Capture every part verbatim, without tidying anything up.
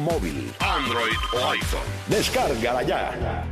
móvil, Android o iPhone. descárgala ya.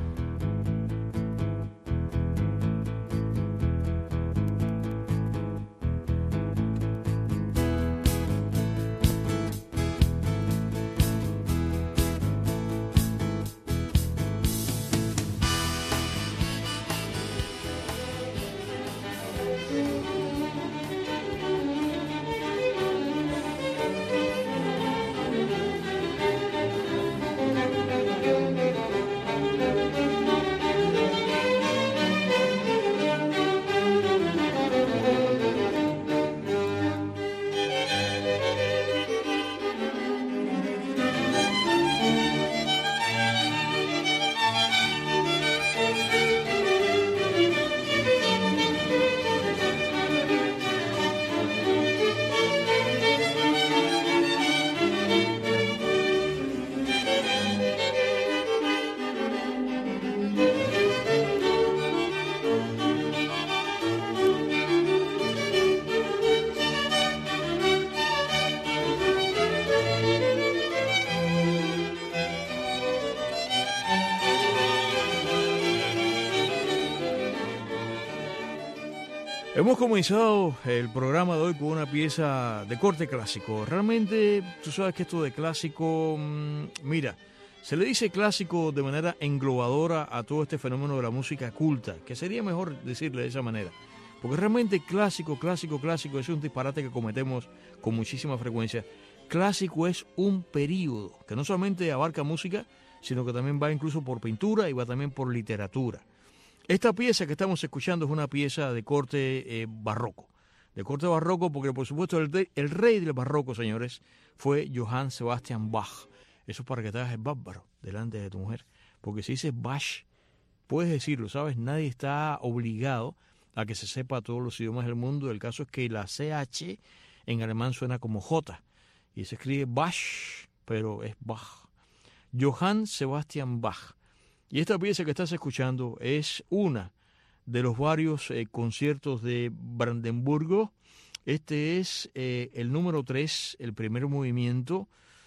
Hemos comenzado el programa de hoy con una pieza de corte clásico. Realmente, tú sabes que esto de clásico, mmm, mira, se le dice clásico de manera englobadora a todo este fenómeno de la música culta, que sería mejor decirle de esa manera. Porque realmente clásico, clásico, clásico, es un disparate que cometemos con muchísima frecuencia. Clásico es un período que no solamente abarca música, sino que también va incluso por pintura y va también por literatura. Esta pieza que estamos escuchando es una pieza de corte eh, barroco. De corte barroco porque, por supuesto, el, de, el rey del barroco, señores, fue Johann Sebastian Bach. Eso es para que te hagas el bárbaro delante de tu mujer. Porque si dices Bach, puedes decirlo, ¿sabes? Nadie está obligado a que se sepa todos los idiomas del mundo. El caso es que la C H en alemán suena como J. Y se escribe Bach, pero es Bach. Johann Sebastian Bach. Y esta pieza que estás escuchando es una de los varios eh, conciertos de Brandenburgo. Este es eh, el número tres, el primer movimiento,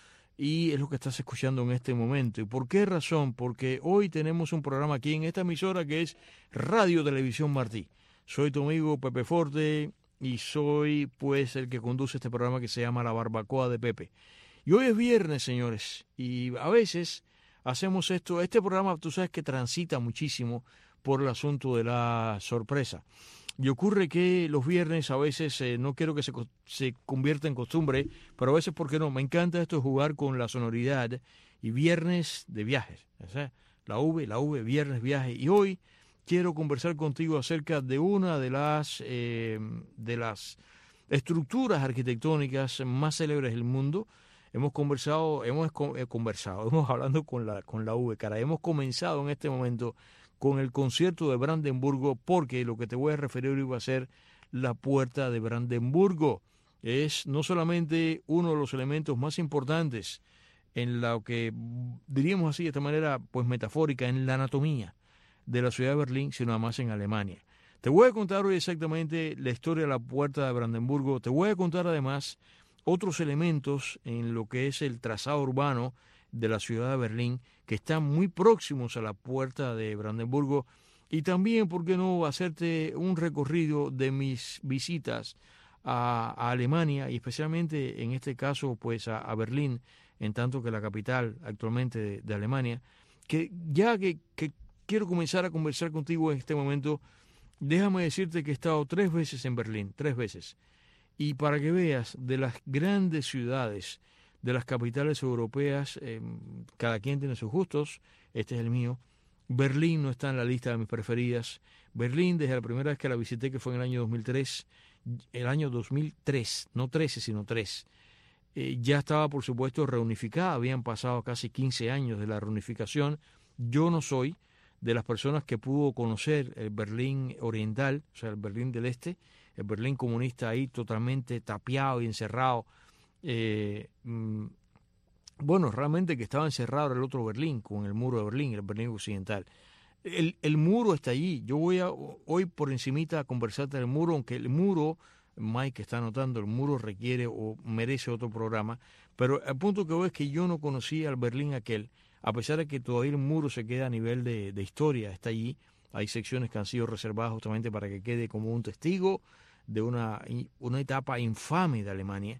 y es lo que estás escuchando en este momento. ¿Y por qué razón? Porque hoy tenemos un programa aquí en esta emisora que es Radio Televisión Martí. Soy tu amigo Pepe Forte y soy pues el que conduce este programa que se llama La Barbacoa de Pepe. Y hoy es viernes, señores, y a veces hacemos esto. Este programa, tú sabes que transita muchísimo por el asunto de la sorpresa. Y ocurre que los viernes a veces, eh, no quiero que se, se convierta en costumbre, pero a veces, ¿por qué no? Me encanta esto de jugar con la sonoridad y viernes de viajes. O sea, la V, la V, viernes viaje. Y hoy quiero conversar contigo acerca de una de las, eh, de las estructuras arquitectónicas más célebres del mundo. Hemos conversado, hemos conversado, hemos hablando con la, con la V, cara. Hemos comenzado en este momento con el concierto de Brandenburgo, porque lo que te voy a referir hoy va a ser la Puerta de Brandenburgo. Es no solamente uno de los elementos más importantes en lo que, diríamos así de esta manera, pues metafórica, en la anatomía de la ciudad de Berlín, sino además en Alemania. Te voy a contar hoy exactamente la historia de la Puerta de Brandenburgo. Te voy a contar además otros elementos en lo que es el trazado urbano de la ciudad de Berlín, que están muy próximos a la Puerta de Brandenburgo, y también, ¿por qué no?, hacerte un recorrido de mis visitas a, a Alemania, y especialmente en este caso pues a, a Berlín, en tanto que la capital actualmente de, de Alemania, que ya que, que quiero comenzar a conversar contigo en este momento, déjame decirte que he estado tres veces en Berlín, tres veces. Y para que veas, de las grandes ciudades, de las capitales europeas, eh, cada quien tiene sus gustos, este es el mío. Berlín no está en la lista de mis preferidas. Berlín, desde la primera vez que la visité, que fue en el año dos mil tres, el año dos mil tres, no trece, sino tres, eh, ya estaba, por supuesto, reunificada. Habían pasado casi quince años de la reunificación. Yo no soy de las personas que pudo conocer el Berlín oriental, o sea, el Berlín del Este, el Berlín comunista ahí totalmente tapiado y encerrado. Eh, mm, bueno, realmente que estaba encerrado el otro Berlín, con el muro de Berlín, el Berlín occidental. El, el muro está allí. Yo voy a, hoy por encimita a conversarte del muro, aunque el muro Mike está notando, el muro requiere o merece otro programa, pero el punto que voy es que yo no conocía al Berlín aquel, a pesar de que todavía el muro se queda a nivel de, de historia, está allí, hay secciones que han sido reservadas justamente para que quede como un testigo de una, una etapa infame de Alemania,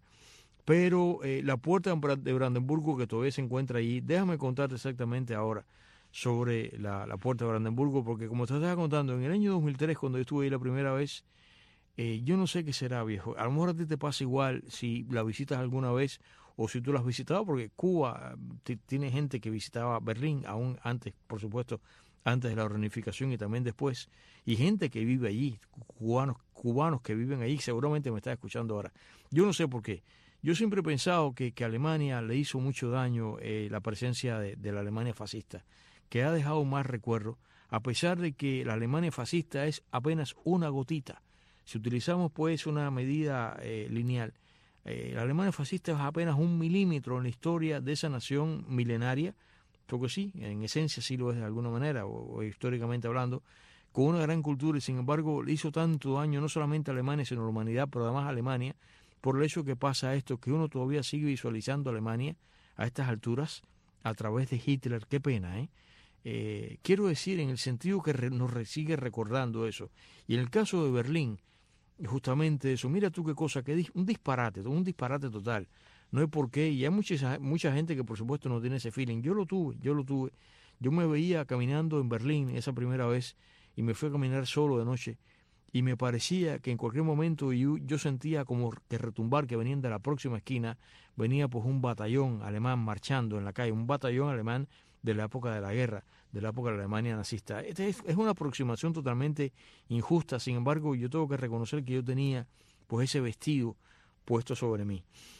pero eh, la puerta de Brandenburgo que todavía se encuentra allí, déjame contarte exactamente ahora sobre la, la puerta de Brandenburgo, porque como te estaba contando, en el año dos mil tres, cuando yo estuve ahí la primera vez, eh, yo no sé qué será, viejo, a lo mejor a ti te pasa igual si la visitas alguna vez o si tú la has visitado, porque Cuba tiene gente que visitaba Berlín, aún antes, por supuesto, antes de la reunificación y también después, y gente que vive allí, cubanos, cubanos que viven allí, seguramente me está escuchando ahora. Yo no sé por qué. Yo siempre he pensado que, que a Alemania le hizo mucho daño eh, la presencia de, de la Alemania fascista, que ha dejado más recuerdo, a pesar de que la Alemania fascista es apenas una gotita. Si utilizamos pues una medida eh, lineal, eh, la Alemania fascista es apenas un milímetro en la historia de esa nación milenaria, porque sí, en esencia sí lo es de alguna manera, o, o históricamente hablando, con una gran cultura y sin embargo le hizo tanto daño no solamente a Alemania, sino a la humanidad, pero además a Alemania, por el hecho que pasa esto, que uno todavía sigue visualizando a Alemania a estas alturas a través de Hitler. Qué pena, ¿eh? Eh, quiero decir, en el sentido que re, nos re, sigue recordando eso. Y en el caso de Berlín, justamente eso, mira tú qué cosa, que un disparate, un disparate total. No hay por qué, y hay mucha, mucha gente que por supuesto no tiene ese feeling. Yo lo tuve, yo lo tuve. Yo me veía caminando en Berlín esa primera vez y me fui a caminar solo de noche y me parecía que en cualquier momento yo, yo sentía como que retumbar, que venían de la próxima esquina, venía pues un batallón alemán marchando en la calle, un batallón alemán de la época de la guerra, de la época de la Alemania nazista. Esta es, es una aproximación totalmente injusta, sin embargo yo tengo que reconocer que yo tenía pues ese vestido puesto sobre mí.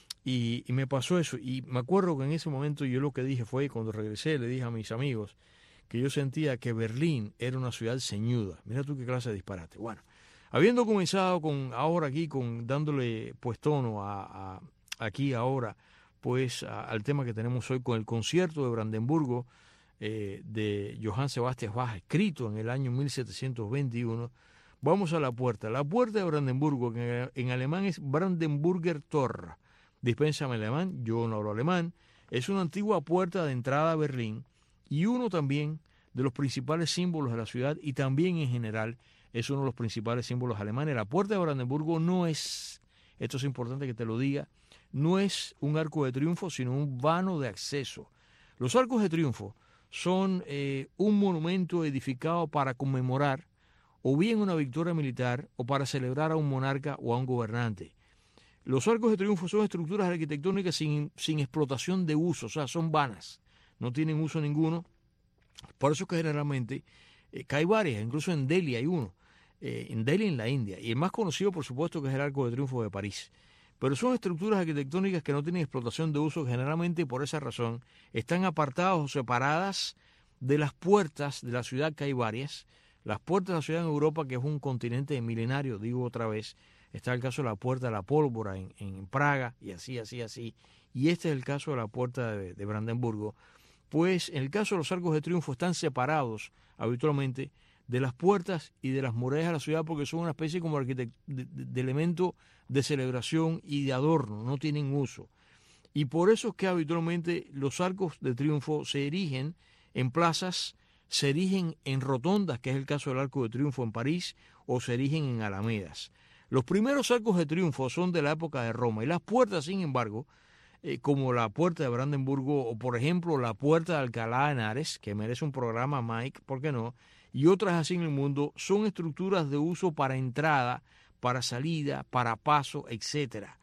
Y, y me pasó eso, y me acuerdo que en ese momento yo lo que dije fue, cuando regresé, le dije a mis amigos que yo sentía que Berlín era una ciudad ceñuda. Mira tú qué clase de disparate. Bueno, habiendo comenzado con ahora aquí, con dándole pues tono a, a aquí ahora, pues a, al tema que tenemos hoy con el concierto de Brandenburgo eh, de Johann Sebastian Bach, escrito en el año mil setecientos veintiuno, vamos a la puerta. La puerta de Brandenburgo, que en, en alemán es Brandenburger Tor. Dispénsame alemán, yo no hablo alemán. Es una antigua puerta de entrada a Berlín y uno también de los principales símbolos de la ciudad y también en general es uno de los principales símbolos alemanes. La puerta de Brandenburgo no es, esto es importante que te lo diga, no es un arco de triunfo, sino un vano de acceso. Los arcos de triunfo son eh, un monumento edificado para conmemorar o bien una victoria militar o para celebrar a un monarca o a un gobernante. Los arcos de triunfo son estructuras arquitectónicas sin, sin explotación de uso, o sea, son vanas, no tienen uso ninguno. Por eso que generalmente, eh, que hay varias, incluso en Delhi hay uno, eh, en Delhi en la India, y el más conocido por supuesto que es el Arco de Triunfo de París. Pero son estructuras arquitectónicas que no tienen explotación de uso, generalmente por esa razón están apartadas o separadas de las puertas de la ciudad, que hay varias. Las puertas de la ciudad en Europa, que es un continente milenario, digo otra vez, está el caso de la Puerta de la Pólvora en, en Praga, y así, así, así. Y este es el caso de la Puerta de, de Brandenburgo. Pues en el caso de los arcos de triunfo están separados habitualmente de las puertas y de las murallas de la ciudad porque son una especie como de, de, de elemento de celebración y de adorno, no tienen uso. Y por eso es que habitualmente los arcos de triunfo se erigen en plazas, se erigen en rotondas, que es el caso del Arco de Triunfo en París, o se erigen en alamedas. Los primeros arcos de triunfo son de la época de Roma y las puertas, sin embargo, eh, como la Puerta de Brandenburgo o, por ejemplo, la Puerta de Alcalá de Henares, que merece un programa, Mike, ¿por qué no?, y otras así en el mundo, son estructuras de uso para entrada, para salida, para paso, etcétera.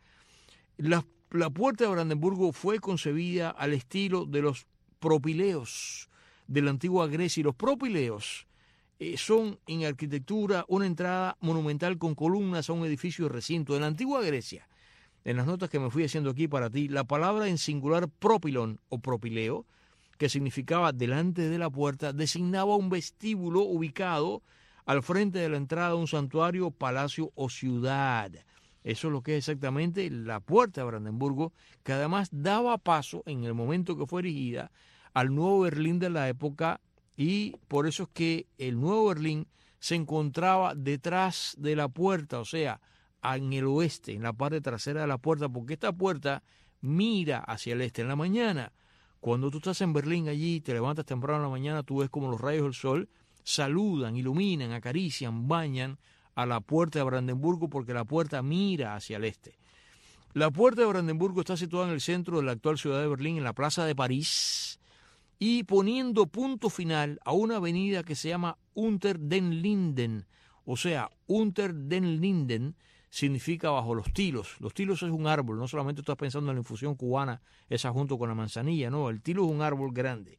La, la Puerta de Brandenburgo fue concebida al estilo de los propileos de la antigua Grecia, y los propileos eh, son en arquitectura una entrada monumental con columnas a un edificio de recinto. En la antigua Grecia, en las notas que me fui haciendo aquí para ti, la palabra en singular propilon o propileo, que significaba delante de la puerta, designaba un vestíbulo ubicado al frente de la entrada de un santuario, palacio o ciudad. Eso es lo que es exactamente la Puerta de Brandenburgo, que además daba paso, en el momento que fue erigida, al nuevo Berlín de la época, y por eso es que el nuevo Berlín se encontraba detrás de la puerta, o sea, en el oeste, en la parte trasera de la puerta, porque esta puerta mira hacia el este. En la mañana, cuando tú estás en Berlín allí, te levantas temprano en la mañana, tú ves como los rayos del sol saludan, iluminan, acarician, bañan a la puerta de Brandenburgo, porque la puerta mira hacia el este. La puerta de Brandenburgo está situada en el centro de la actual ciudad de Berlín, en la plaza de París, y poniendo punto final a una avenida que se llama Unter den Linden. O sea, Unter den Linden significa bajo los tilos. Los tilos es un árbol, no solamente estás pensando en la infusión cubana, esa junto con la manzanilla, no, el tilo es un árbol grande.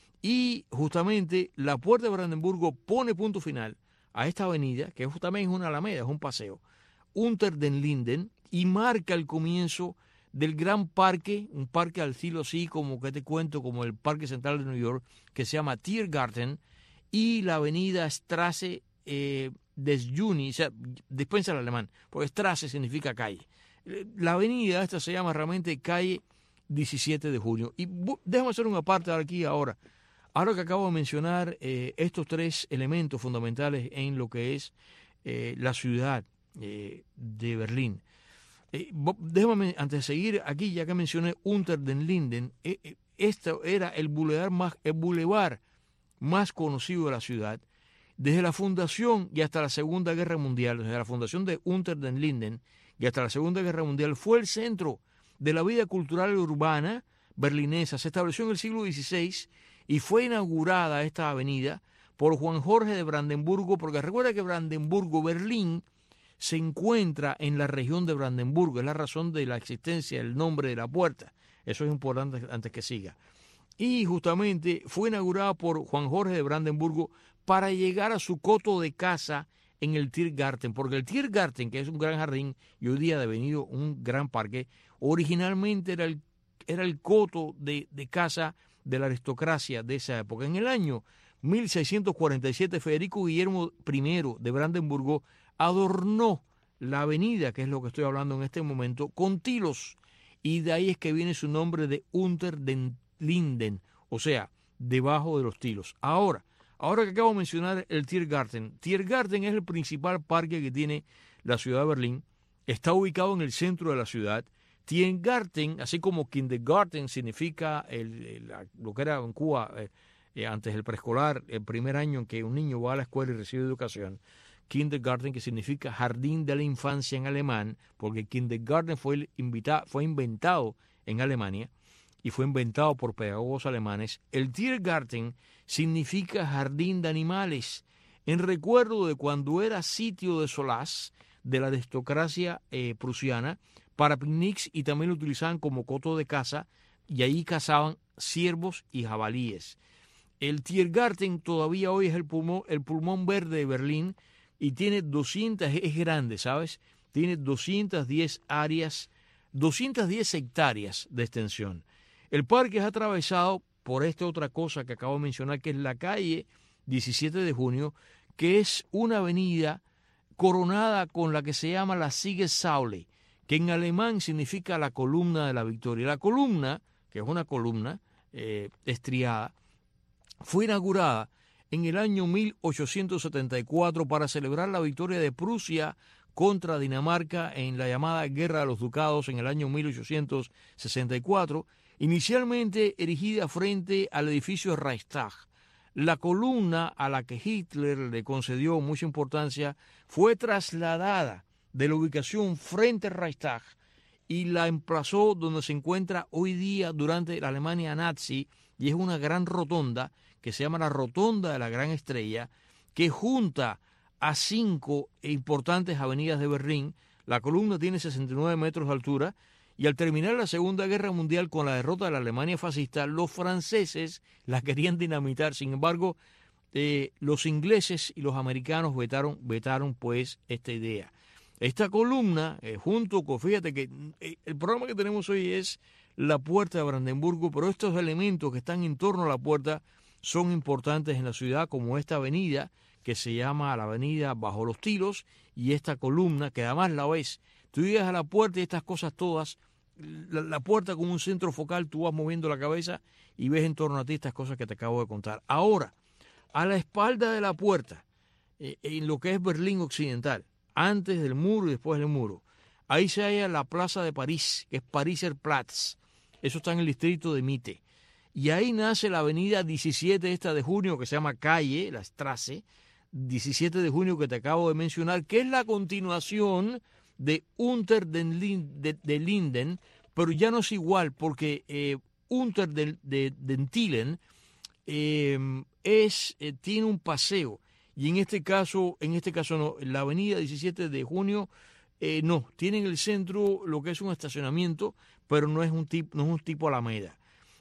Y justamente la puerta de Brandenburgo pone punto final a esta avenida, que también es una alameda, es un paseo, Unter den Linden, y marca el comienzo del gran parque, un parque al estilo así como que te cuento, como el Parque Central de New York, que se llama Tiergarten, y la avenida Strasse eh, des Juni, o sea, dispensa el alemán, porque Strasse significa calle. La avenida esta se llama realmente calle diecisiete de junio. Y déjame hacer una parte aquí ahora. Ahora que acabo de mencionar eh, estos tres elementos fundamentales en lo que es eh, la ciudad eh, de Berlín. Eh, déjame, antes de seguir aquí, ya que mencioné Unter den Linden, eh, eh, este era el bulevar más, el bulevar más conocido de la ciudad. Desde la fundación y hasta la Segunda Guerra Mundial, desde la fundación de Unter den Linden y hasta la Segunda Guerra Mundial, fue el centro de la vida cultural y urbana berlinesa. Se estableció en el siglo dieciséis y fue inaugurada esta avenida por Juan Jorge de Brandenburgo, porque recuerda que Brandenburgo, Berlín, se encuentra en la región de Brandenburgo, es la razón de la existencia del nombre de la puerta. Eso es importante antes que siga. Y justamente fue inaugurada por Juan Jorge de Brandenburgo para llegar a su coto de casa en el Tiergarten, porque el Tiergarten, que es un gran jardín y hoy día ha devenido un gran parque, originalmente era el, era el coto de, de casa de la aristocracia de esa época. En el año mil seiscientos cuarenta y siete, Federico Guillermo primero de Brandenburgo adornó la avenida, que es lo que estoy hablando en este momento, con tilos, y de ahí es que viene su nombre de Unter den Linden, o sea, debajo de los tilos. Ahora, ahora que acabo de mencionar el Tiergarten, Tiergarten es el principal parque que tiene la ciudad de Berlín, está ubicado en el centro de la ciudad. Tiergarten, así como Kindergarten significa el, el, lo que era en Cuba eh, eh, antes del preescolar, el primer año en que un niño va a la escuela y recibe educación. Kindergarten, que significa jardín de la infancia en alemán, porque Kindergarten fue, invita, fue inventado en Alemania y fue inventado por pedagogos alemanes. El Tiergarten significa jardín de animales, en recuerdo de cuando era sitio de solaz de la aristocracia eh, prusiana para picnics, y también lo utilizaban como coto de caza, y ahí cazaban ciervos y jabalíes. El Tiergarten todavía hoy es el pulmón, el pulmón verde de Berlín, y tiene doscientas, es grande, ¿sabes? Tiene doscientas diez áreas, doscientas diez hectáreas de extensión. El parque es atravesado por esta otra cosa que acabo de mencionar, que es la calle diecisiete de junio, que es una avenida coronada con la que se llama la Siegessäule, que en alemán significa la columna de la victoria. La columna, que es una columna eh, estriada, fue inaugurada en el año mil ochocientos setenta y cuatro para celebrar la victoria de Prusia contra Dinamarca en la llamada Guerra de los Ducados en el año mil ochocientos sesenta y cuatro, inicialmente erigida frente al edificio Reichstag. La columna a la que Hitler le concedió mucha importancia fue trasladada de la ubicación frente al Reichstag y la emplazó donde se encuentra hoy día durante la Alemania nazi, y es una gran rotonda que se llama la Rotonda de la Gran Estrella, que junta a cinco importantes avenidas de Berlín. La columna tiene sesenta y nueve metros de altura, y al terminar la Segunda Guerra Mundial con la derrota de la Alemania fascista, los franceses la querían dinamitar. Sin embargo, eh, los ingleses y los americanos vetaron, vetaron pues esta idea. Esta columna, eh, junto con, fíjate que eh, el programa que tenemos hoy es la puerta de Brandenburgo, pero estos elementos que están en torno a la puerta son importantes en la ciudad, como esta avenida que se llama la avenida Bajo los Tilos, y esta columna que además la ves. Tú llegas a la puerta y estas cosas todas, la, la puerta como un centro focal, tú vas moviendo la cabeza y ves en torno a ti estas cosas que te acabo de contar. Ahora, a la espalda de la puerta, eh, en lo que es Berlín Occidental, antes del muro y después del muro. Ahí se halla la Plaza de París, que es Pariser Platz. Eso está en el distrito de Mitte. Y ahí nace la avenida diecisiete esta de junio, que se llama calle, la Strasse, diecisiete de junio que te acabo de mencionar, que es la continuación de Unter den Linden, de, de Linden, pero ya no es igual, porque eh, Unter den de, de Tilen eh, es, eh, tiene un paseo, y en este caso, en este caso no, la avenida diecisiete de junio, eh, no, tiene en el centro lo que es un estacionamiento, pero no es un tipo, no es un tipo Alameda.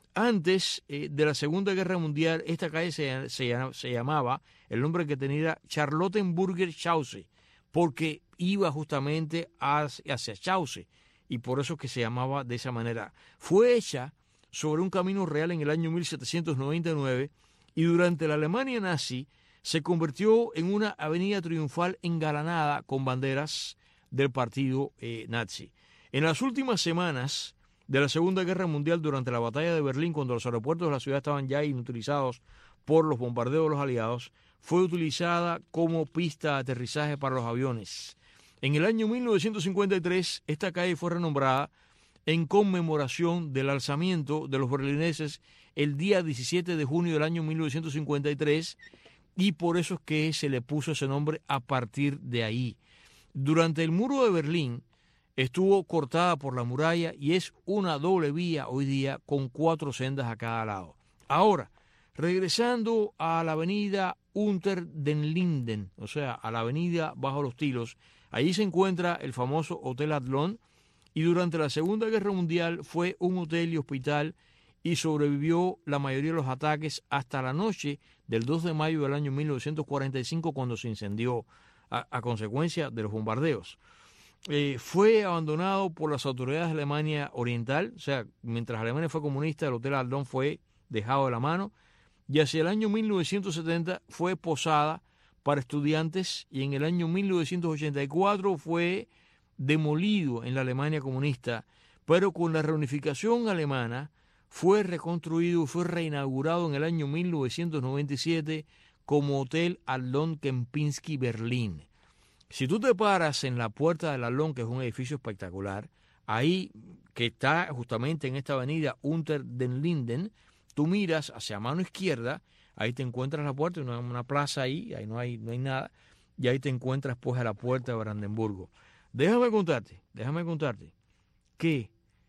Antes eh, de la Segunda Guerra Mundial, esta calle se, se, se llamaba, el nombre que tenía Charlottenburger Chaussee, porque iba justamente hacia, hacia Chaussee, y por eso es que se llamaba de esa manera. Fue hecha sobre un camino real en el año mil setecientos noventa y nueve, y durante la Alemania nazi se convirtió en una avenida triunfal engalanada con banderas del partido eh, nazi. En las últimas semanas de la Segunda Guerra Mundial, durante la batalla de Berlín, cuando los aeropuertos de la ciudad estaban ya inutilizados por los bombardeos de los aliados, fue utilizada como pista de aterrizaje para los aviones. En el año mil novecientos cincuenta y tres, esta calle fue renombrada en conmemoración del alzamiento de los berlineses el día diecisiete de junio del año mil novecientos cincuenta y tres, y por eso es que se le puso ese nombre a partir de ahí. Durante el muro de Berlín estuvo cortada por la muralla y es una doble vía hoy día con cuatro sendas a cada lado. Ahora, regresando a la avenida Unter den Linden, o sea, a la avenida Bajo los Tilos, allí se encuentra el famoso Hotel Adlon, y durante la Segunda Guerra Mundial fue un hotel y hospital y sobrevivió la mayoría de los ataques hasta la noche del dos de mayo del año mil novecientos cuarenta y cinco, cuando se incendió a, a consecuencia de los bombardeos. Eh, fue abandonado por las autoridades de Alemania Oriental, o sea, mientras Alemania fue comunista, el Hotel Adlon fue dejado de la mano, y hacia el año mil novecientos setenta fue posada para estudiantes, y en el año mil novecientos ochenta y cuatro fue demolido en la Alemania comunista, pero con la reunificación alemana fue reconstruido y fue reinaugurado en el año mil novecientos noventa y siete como Hotel Adlon Kempinski Berlín. Si tú te paras en la puerta del Adlon, que es un edificio espectacular, ahí que está justamente en esta avenida Unter den Linden, tú miras hacia mano izquierda, ahí te encuentras la puerta, una, una plaza ahí, ahí no hay, no hay nada, y ahí te encuentras pues a la puerta de Brandenburgo. Déjame contarte, déjame contarte que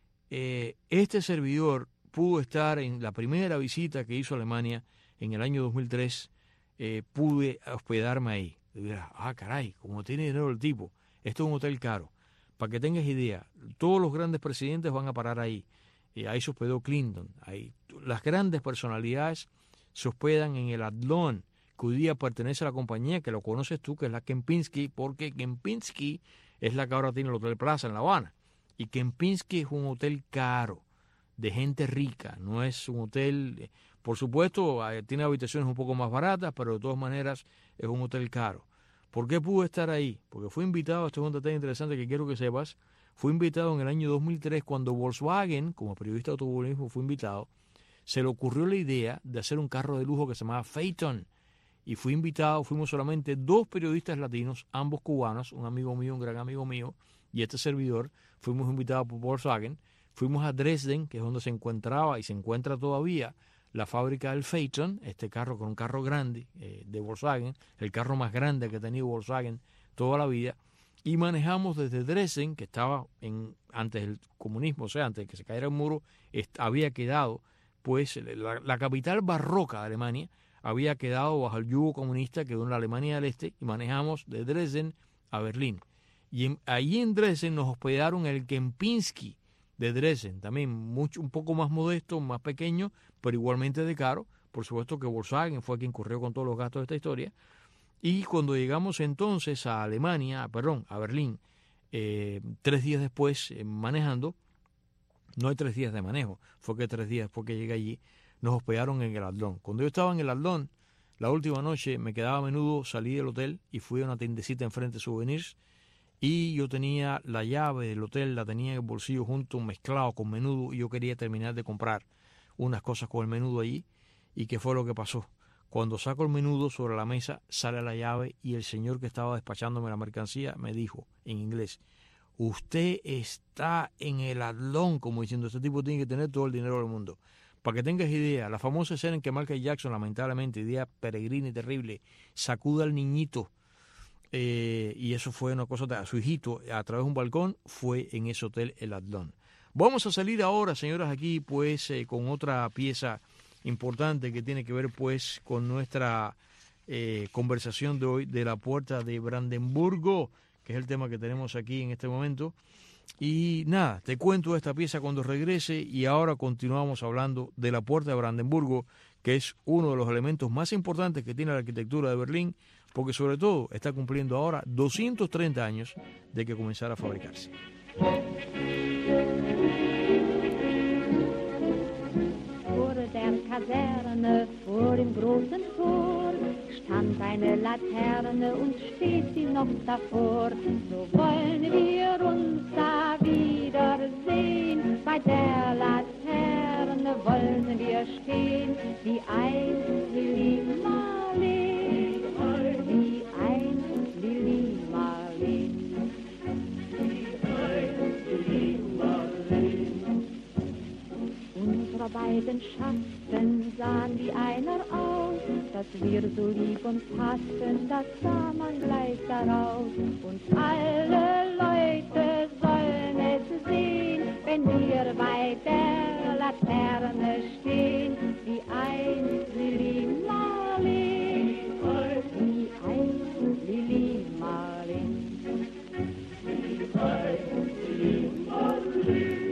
eh, este servidor pudo estar en la primera visita que hizo a Alemania en el año dos mil tres, eh, pude hospedarme ahí. Y dirás, ah, caray, como tiene dinero el tipo, esto es un hotel caro. Para que tengas idea, todos los grandes presidentes van a parar ahí. Eh, ahí se hospedó Clinton. Ahí, las grandes personalidades se hospedan en el Adlon, que hoy día pertenece a la compañía, que lo conoces tú, que es la Kempinski, porque Kempinski es la que ahora tiene el Hotel Plaza en La Habana. Y Kempinski es un hotel caro, de gente rica, no es un hotel, por supuesto, tiene habitaciones un poco más baratas, pero de todas maneras es un hotel caro. ¿Por qué pude estar ahí? Porque fui invitado, esto es un detalle interesante que quiero que sepas, fui invitado en el año dos mil tres, cuando Volkswagen, como periodista de automovilismo, fue invitado, se le ocurrió la idea de hacer un carro de lujo que se llamaba Phaeton, y fui invitado, fuimos solamente dos periodistas latinos, ambos cubanos, un amigo mío, un gran amigo mío, y este servidor, fuimos invitados por Volkswagen. Fuimos a Dresden, que es donde se encontraba y se encuentra todavía la fábrica del Phaeton, este carro con un carro grande eh, de Volkswagen, el carro más grande que ha tenido Volkswagen toda la vida, y manejamos desde Dresden, que estaba en, antes del comunismo, o sea, antes de que se cayera el muro, est- había quedado, pues, la, la capital barroca de Alemania, había quedado bajo el yugo comunista que quedó en la Alemania del Este, y manejamos de Dresden a Berlín. Y en, allí en Dresden nos hospedaron el Kempinski de Dresden, también mucho, un poco más modesto, más pequeño, pero igualmente de caro. Por supuesto que Volkswagen fue quien corrió con todos los gastos de esta historia. Y cuando llegamos entonces a Alemania, perdón, a Berlín, eh, tres días después eh, manejando, no hay tres días de manejo, fue que tres días después que llegué allí, nos hospedaron en el Adlon. Cuando yo estaba en el Adlon, la última noche me quedaba a menudo, salí del hotel y fui a una tiendecita enfrente de souvenirs, y yo tenía la llave del hotel, la tenía en el bolsillo junto, mezclado con menudo, y yo quería terminar de comprar unas cosas con el menudo allí. ¿Y qué fue lo que pasó? Cuando saco el menudo sobre la mesa, sale la llave y el señor que estaba despachándome la mercancía me dijo en inglés: usted está en el atlón, como diciendo, este tipo tiene que tener todo el dinero del mundo. Para que tengas idea, la famosa escena en que Michael Jackson, lamentablemente, idea peregrina y terrible, sacuda al niñito, eh, y eso fue una cosa, a su hijito, a través de un balcón, fue en ese hotel El Atlón. Vamos a salir ahora, señoras, aquí, pues, eh, con otra pieza importante que tiene que ver, pues, con nuestra eh, conversación de hoy, de la Puerta de Brandenburgo, que es el tema que tenemos aquí en este momento. Y nada, te cuento esta pieza cuando regrese y ahora continuamos hablando de la Puerta de Brandenburgo, que es uno de los elementos más importantes que tiene la arquitectura de Berlín, porque sobre todo está cumpliendo ahora doscientos treinta años de que comenzara a fabricarse. Vor der Kaserne, vor dem großen Tor, stand eine Laterne und steht sie noch davor. So wollen wir uns da wiedersehen, bei der Laterne wollen wir stehen, wie einst Lili Marleen, wie einst Lili Marleen. Unsere beiden Schatten sahen wie einer aus, dass wir so lieb und passen, das sah man gleich daraus. Und alle Leute sollen es sehen, wenn wir bei der Laterne stehen, wie einst Lili Marleen, wie einst Lili Marleen. Wie einst Lili Marleen.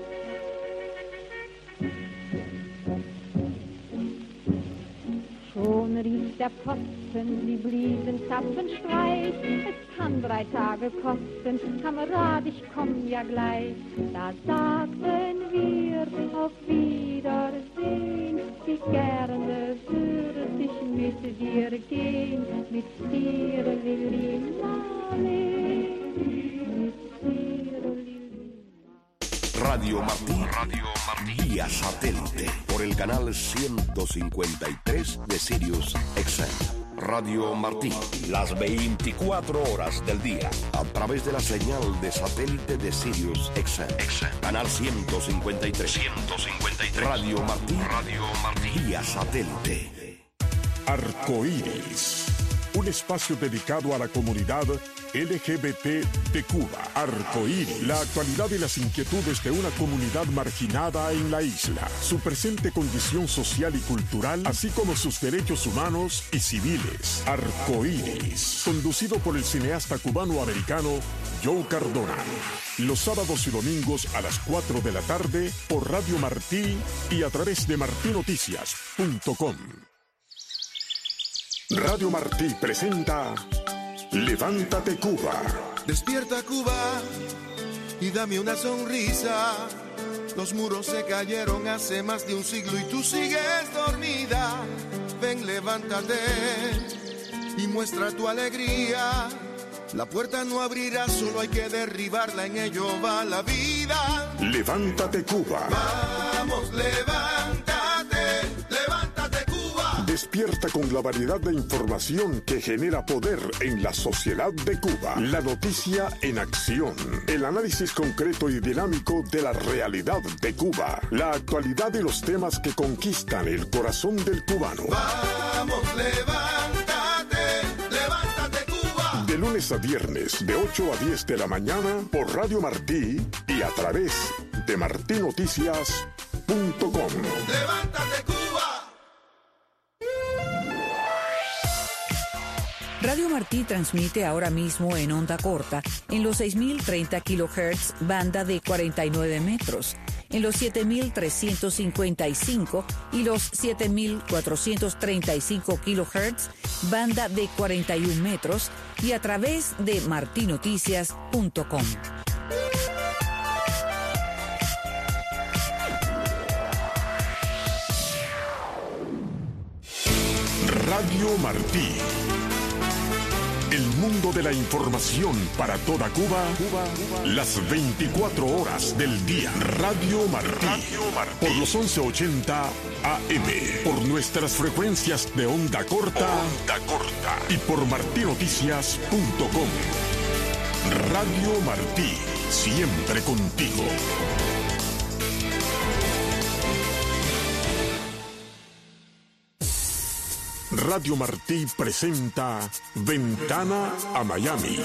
Schon rief der Posten, sie bliesen Zapfenstreich. Es kann drei Tage kosten, Kamerad, ich komm ja gleich. Da sagten wir auf Wiedersehen, wie gerne würde ich mit dir gehen, mit dir, Lili Marleen, mit dir, Lili Marleen. Radio Martí, Radio Martí, vía satélite, por el canal ciento cincuenta y tres de Sirius X M. Radio Martí, las veinticuatro horas del día, a través de la señal de satélite de Sirius X M. Canal ciento cincuenta y tres. ciento cincuenta y tres. Radio Martí, Radio Martí, vía satélite. Arcoíris, un espacio dedicado a la comunidad L G B T de Cuba. Arcoíris, la actualidad y las inquietudes de una comunidad marginada en la isla, su presente condición social y cultural, así como sus derechos humanos y civiles. Arcoíris, conducido por el cineasta cubano-americano Joe Cardona. Los sábados y domingos a las cuatro de la tarde por Radio Martí y a través de martí noticias punto com. Radio Martí presenta Levántate Cuba. Despierta Cuba y dame una sonrisa. Los muros se cayeron hace más de un siglo y tú sigues dormida. Ven, levántate y muestra tu alegría. La puerta no abrirá, solo hay que derribarla, en ello va la vida. Levántate Cuba. Vamos, levántate, levántate Cuba. Despierta con la variedad de información que genera poder en la sociedad de Cuba. La noticia en acción. El análisis concreto y dinámico de la realidad de Cuba. La actualidad y los temas que conquistan el corazón del cubano. Vamos, levántate, levántate Cuba. De lunes a viernes, de ocho a diez de la mañana, por Radio Martí y a través de martí noticias punto com. Levántate Cuba. Radio Martí transmite ahora mismo en onda corta en los seis mil treinta kilohertz, banda de cuarenta y nueve metros, en los siete mil trescientos cincuenta y cinco y los siete mil cuatrocientos treinta y cinco kilohertz, banda de cuarenta y un metros y a través de martí noticias punto com. Radio Martí. El mundo de la información para toda Cuba, Cuba, Cuba. Las veinticuatro horas del día. Radio Martí. Radio Martí. Por los once ochenta A M. Por nuestras frecuencias de onda corta. Onda corta. Y por martí noticias punto com. Radio Martí. Siempre contigo. Radio Martí presenta Ventana a Miami.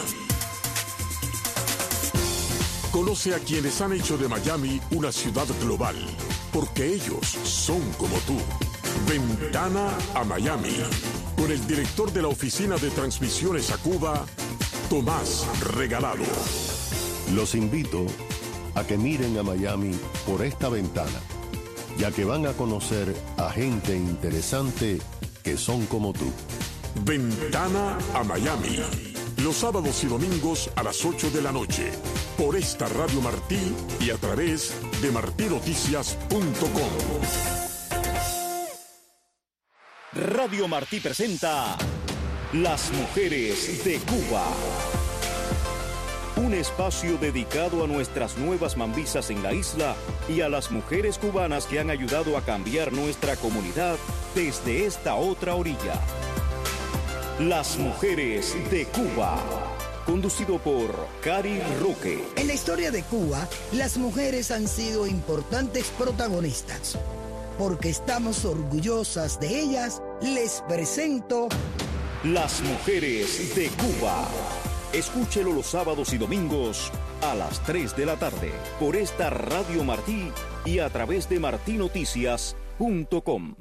Conoce a quienes han hecho de Miami una ciudad global, porque ellos son como tú. Ventana a Miami, con el director de la Oficina de Transmisiones a Cuba, Tomás Regalado. Los invito a que miren a Miami por esta ventana, ya que van a conocer a gente interesante que son como tú. Ventana a Miami, los sábados y domingos a las ocho de la noche, por esta Radio Martí y a través de martí noticias punto com. Radio Martí presenta Las Mujeres de Cuba. Un espacio dedicado a nuestras nuevas mambisas en la isla y a las mujeres cubanas que han ayudado a cambiar nuestra comunidad desde esta otra orilla. Las Mujeres de Cuba, conducido por Cari Roque. En la historia de Cuba, las mujeres han sido importantes protagonistas. Porque estamos orgullosas de ellas, les presento Las Mujeres de Cuba. Escúchelo los sábados y domingos a las tres de la tarde por esta Radio Martí y a través de martí noticias punto com.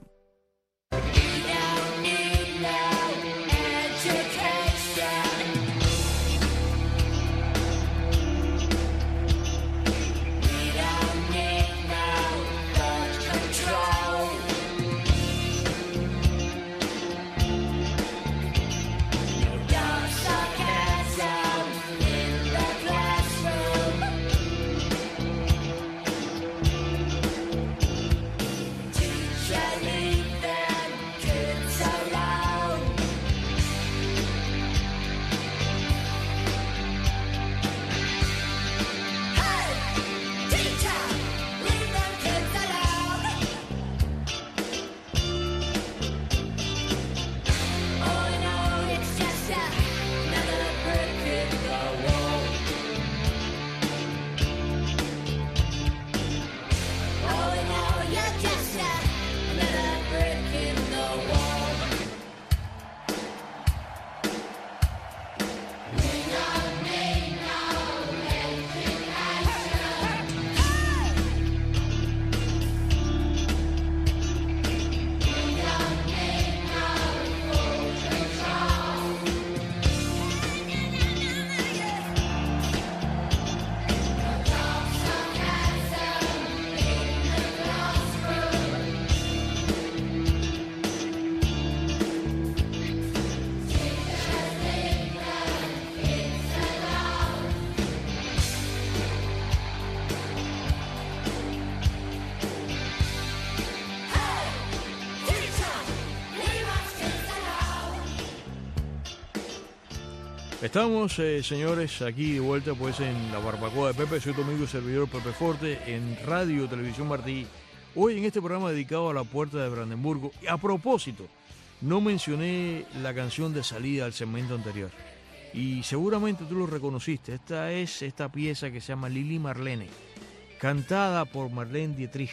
Estamos, eh, señores, aquí de vuelta pues en la barbacoa de Pepe. Soy tu amigo y servidor Pepe Forte en Radio Televisión Martí. Hoy en este programa dedicado a la Puerta de Brandenburgo. Y a propósito, no mencioné la canción de salida al segmento anterior. Y seguramente tú lo reconociste. Esta es esta pieza que se llama Lili Marlene, cantada por Marlene Dietrich.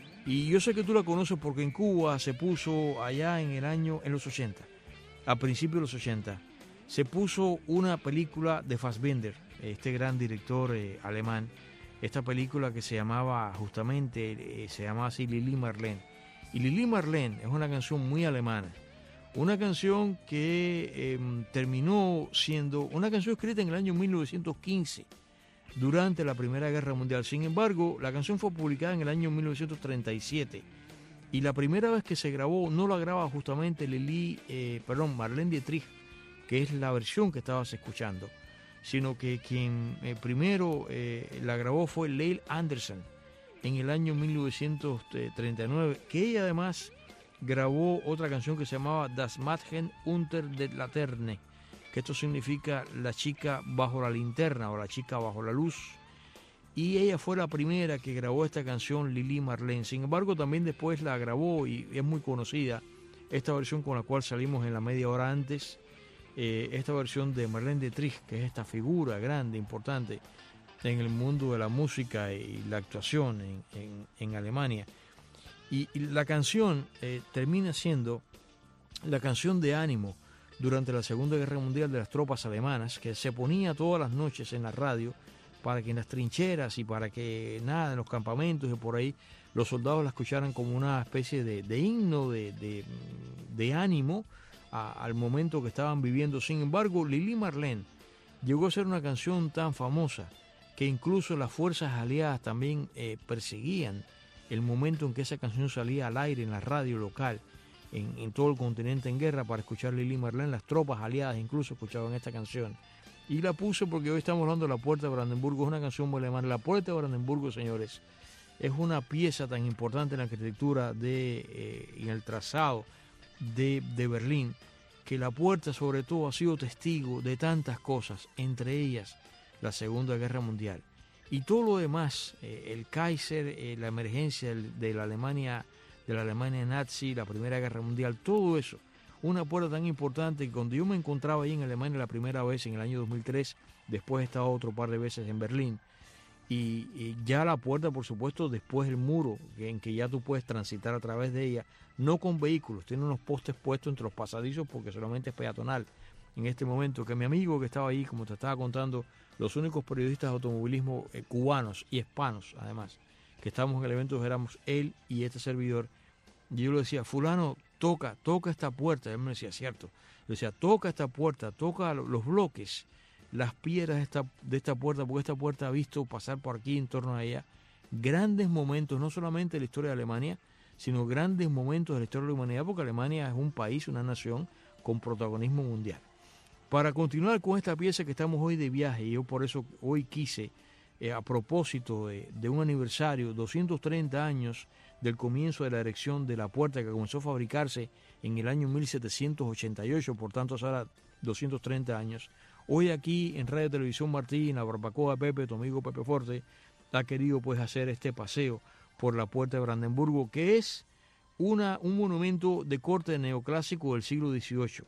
Y yo sé que tú la conoces porque en Cuba se puso allá en el año, en los ochenta, a principios de los ochenta, se puso una película de Fassbinder, este gran director eh, alemán, esta película que se llamaba justamente, eh, se llamaba así Lili Marlene. Y Lili Marlene es una canción muy alemana, una canción que eh, terminó siendo una canción escrita en el año mil novecientos quince, durante la Primera Guerra Mundial. Sin embargo, la canción fue publicada en el año mil novecientos treinta y siete, y la primera vez que se grabó, no la graba justamente Lili, eh, perdón, Marlene Dietrich, que es la versión que estabas escuchando, sino que quien eh, primero eh, la grabó fue Leil Andersen en el año mil novecientos treinta y nueve, que ella además grabó otra canción que se llamaba Das Mädchen unter der Laterne, que esto significa la chica bajo la linterna o la chica bajo la luz. Y ella fue la primera que grabó esta canción, Lili Marlene. Sin embargo, también después la grabó y es muy conocida esta versión con la cual salimos en la media hora antes, eh, esta versión de Marlene Dietrich, que es esta figura grande, importante en el mundo de la música y la actuación en, en, en Alemania. Y, y la canción eh, termina siendo la canción de ánimo durante la Segunda Guerra Mundial de las tropas alemanas, que se ponía todas las noches en la radio para que en las trincheras y para que nada, en los campamentos y por ahí, los soldados la escucharan como una especie de, de himno, de, de, de ánimo a, al momento que estaban viviendo. Sin embargo, Lili Marlene llegó a ser una canción tan famosa que incluso las fuerzas aliadas también eh, perseguían el momento en que esa canción salía al aire en la radio local, en, en todo el continente en guerra, para escuchar Lili Marlene. Las tropas aliadas incluso escuchaban esta canción. Y la puse porque hoy estamos hablando de La Puerta de Brandenburgo. Es una canción muy alemana. La Puerta de Brandenburgo, señores, es una pieza tan importante en la arquitectura de, eh, en el trazado de, de Berlín, que la puerta sobre todo ha sido testigo de tantas cosas, entre ellas la Segunda Guerra Mundial. Y todo lo demás, eh, el Kaiser, eh, la emergencia de la Alemania, de la Alemania nazi, la Primera Guerra Mundial, todo eso. Una puerta tan importante que cuando yo me encontraba ahí en Alemania la primera vez en el año dos mil tres, después he estado otro par de veces en Berlín, y, y ya la puerta, por supuesto, después el muro, en que ya tú puedes transitar a través de ella, no con vehículos, tiene unos postes puestos entre los pasadizos porque solamente es peatonal. En este momento, que mi amigo que estaba ahí, como te estaba contando, los únicos periodistas de automovilismo eh, cubanos y hispanos, además, que estábamos en el evento, éramos él y este servidor. Y yo le decía, fulano, toca, toca esta puerta. Y él me decía, cierto. Le decía, toca esta puerta, toca los bloques, las piedras de esta, de esta puerta, porque esta puerta ha visto pasar por aquí, en torno a ella, grandes momentos, no solamente de la historia de Alemania, sino grandes momentos de la historia de la humanidad, porque Alemania es un país, una nación con protagonismo mundial. Para continuar con esta pieza que estamos hoy de viaje, y yo por eso hoy quise, eh, a propósito de, de un aniversario, doscientos treinta años del comienzo de la erección de la puerta, que comenzó a fabricarse en el año mil setecientos ochenta y ocho, por tanto ahora doscientos treinta años. Hoy aquí en Radio Televisión Martí, en la barbacoa de Pepe, tu amigo Pepe Forte, ha querido pues hacer este paseo por la Puerta de Brandenburgo, que es una, un monumento de corte neoclásico del siglo dieciocho.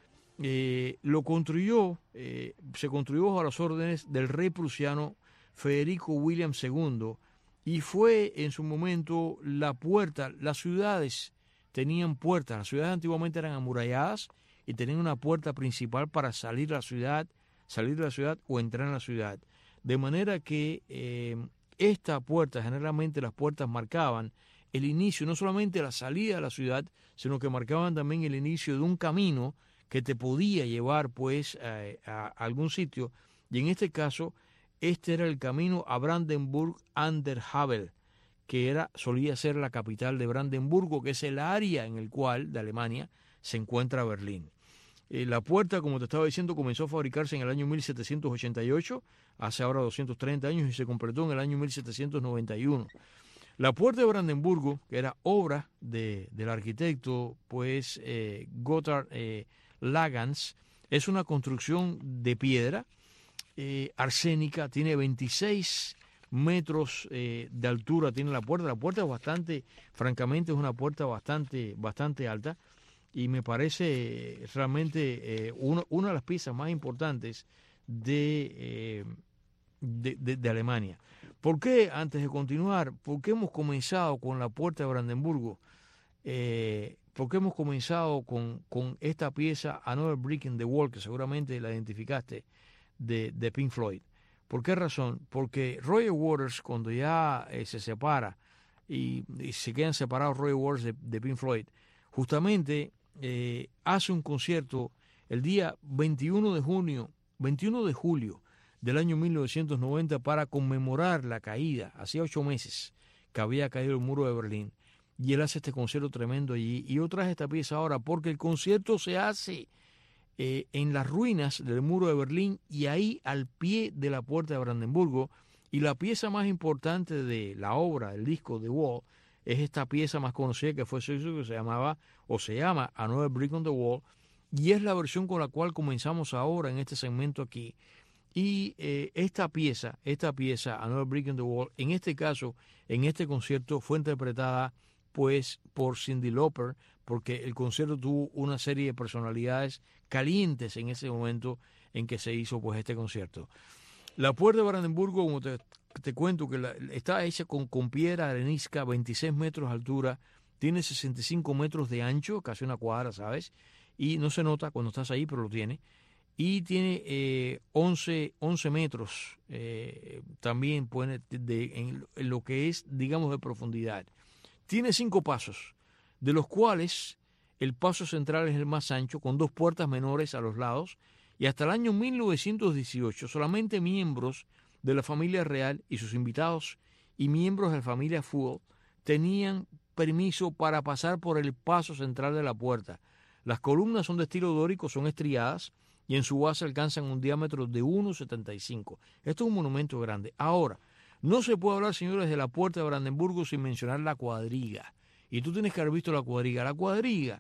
Eh, lo construyó, eh, se construyó bajo las órdenes del rey prusiano Federico William segundo, y fue en su momento la puerta. Las ciudades tenían puertas, las ciudades antiguamente eran amuralladas y tenían una puerta principal para salir a la ciudad, salir de la ciudad o entrar en la ciudad. De manera que eh, esta puerta, generalmente las puertas marcaban el inicio, no solamente la salida de la ciudad, sino que marcaban también el inicio de un camino que te podía llevar pues a, a algún sitio. Y en este caso, este era el camino a Brandenburg an der Havel, que era, solía ser la capital de Brandenburgo, que es el área en el cual, de Alemania, se encuentra Berlín. Eh, la puerta, como te estaba diciendo, comenzó a fabricarse en el año mil setecientos ochenta y ocho, hace ahora doscientos treinta años, y se completó en el año mil setecientos noventa y uno. La Puerta de Brandenburgo, que era obra de, del arquitecto pues eh, Gotthard eh, Lagans, es una construcción de piedra eh, arsénica, tiene veintiséis metros eh, de altura, tiene la puerta. La puerta es bastante, francamente, es una puerta bastante, bastante alta, y me parece eh, realmente eh, uno, una de las piezas más importantes de, eh, de, de, de Alemania. ¿Por qué, antes de continuar, por qué hemos comenzado con la Puerta de Brandenburgo? Eh, ¿Por qué hemos comenzado con, con esta pieza, Another Brick in the Wall, que seguramente la identificaste, de, de Pink Floyd? ¿Por qué razón? Porque Roger Waters, cuando ya eh, se separa y, y se quedan separados Roger Waters de, de Pink Floyd, justamente eh, hace un concierto el día veintiuno de junio, veintiuno de julio del año mil novecientos noventa, para conmemorar la caída, hacía ocho meses que había caído el muro de Berlín, y él hace este concierto tremendo allí. Y yo traje esta pieza ahora porque el concierto se hace eh, en las ruinas del muro de Berlín y ahí al pie de la Puerta de Brandenburgo, y la pieza más importante de la obra, del disco The Wall, es esta pieza más conocida que fue suyo, que se llamaba, o se llama, Another Brick on the Wall, y es la versión con la cual comenzamos ahora en este segmento aquí. Y eh, esta pieza, esta pieza, Another Brick in the Wall, en este caso, en este concierto fue interpretada pues por Cyndi Lauper, porque el concierto tuvo una serie de personalidades calientes en ese momento en que se hizo pues este concierto. La puerta de Brandenburgo, como te, te cuento, que la, está hecha con, con piedra arenisca, veintiséis metros de altura, tiene sesenta y cinco metros de ancho, casi una cuadra, ¿sabes? Y no se nota cuando estás ahí, pero lo tiene. Y tiene eh, once, once metros eh, también pone de, en, en lo que es, digamos, de profundidad. Tiene cinco pasos, de los cuales el paso central es el más ancho, con dos puertas menores a los lados, y hasta el año mil novecientos dieciocho solamente miembros de la familia real y sus invitados y miembros de la familia Fuhl tenían permiso para pasar por el paso central de la puerta. Las columnas son de estilo dórico, son estriadas, y en su base alcanzan un diámetro de uno setenta y cinco. Esto es un monumento grande. Ahora, no se puede hablar, señores, de la puerta de Brandenburgo sin mencionar la cuadriga. Y tú tienes que haber visto la cuadriga. La cuadriga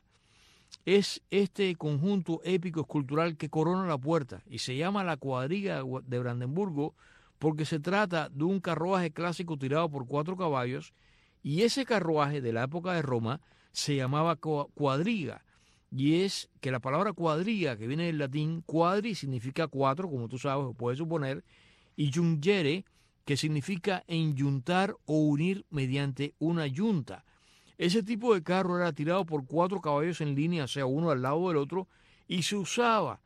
es este conjunto épico escultural que corona la puerta y se llama la cuadriga de Brandenburgo porque se trata de un carruaje clásico tirado por cuatro caballos, y ese carruaje de la época de Roma se llamaba cuadriga. Y es que la palabra cuadriga, que viene del latín, quadri significa cuatro, como tú sabes o puedes suponer, y jungere, que significa enyuntar o unir mediante una yunta. Ese tipo de carro era tirado por cuatro caballos en línea, o sea, uno al lado del otro, y se usaba